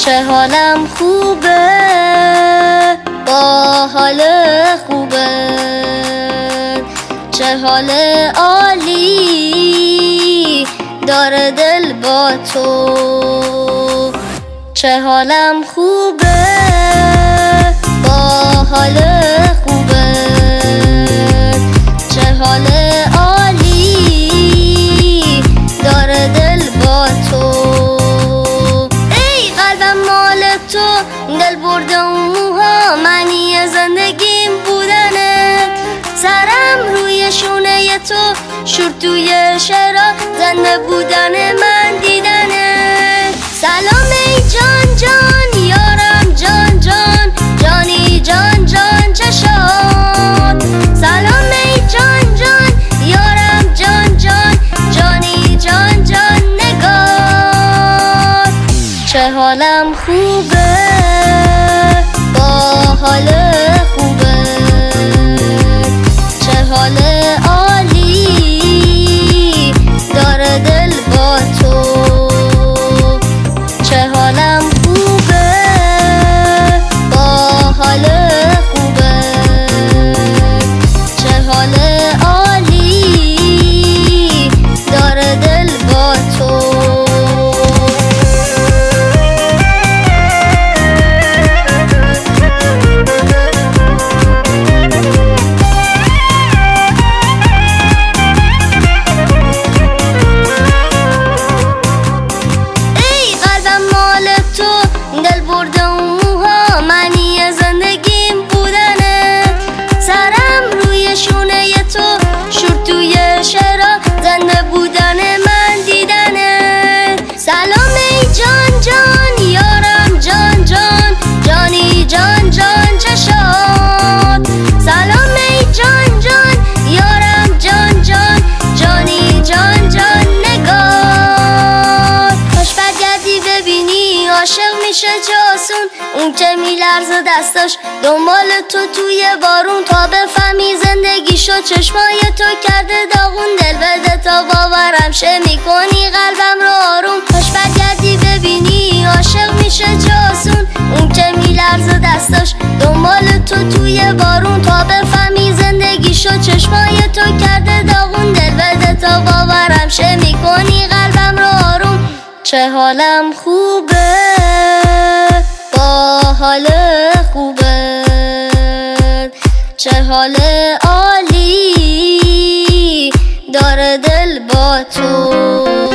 چه حالم خوبه با حال خوبه، چه حال عالی داره دل با تو. چه حالم خوبه با حال خوبه، چه حال عالی داره دل با تو. ای قلبم مال تو، دل برده اون موها معنی زندگیم بودنه. سرم روی شونه تو، شور توی شعرها زنده بودن من دیدنه. سلام ای جان جان یارم، جان جان جانی جان جان چشات. سلام ای جان جان یارم، جان جان جانی جان جان نگات. چه حالم خوبه با حال خوبه، چه حال عالی داره دل با تو. چه حالم خوبه با حال خوبه، چه حال عالی داره دل با تو. دل برده اون موها معنی زندگیم بودنه. سرم روی شونه تو، شور توی شعرها زنده بودن من دیدنه. سلام ای جان جان یارم، جان جان جانی جان جان چشات. سلام ای جان جان یارم، جان جان جانی جان جان نگات. خوش برگردی ببینی عاشق میشه جاسون، اون که میلرزه دستاش دنبال تو توی بارون. تا بفهمی زندگی شد چشمای تو کرده داغون، دل بده تا باورم شه میکنی قلبم رو آروم. خوش برگردی ببینی عاشق میشه جاسون، اون که میلرزه دستاش دنبال تو توی بارون. تا بفهمی زندگی شد چشمای تو کرده داغون، دل بده تا باورم شه میکنی قلبم رو آروم. چه حالم خوبه با حال خوبه، چه حال عالی داره دل با تو.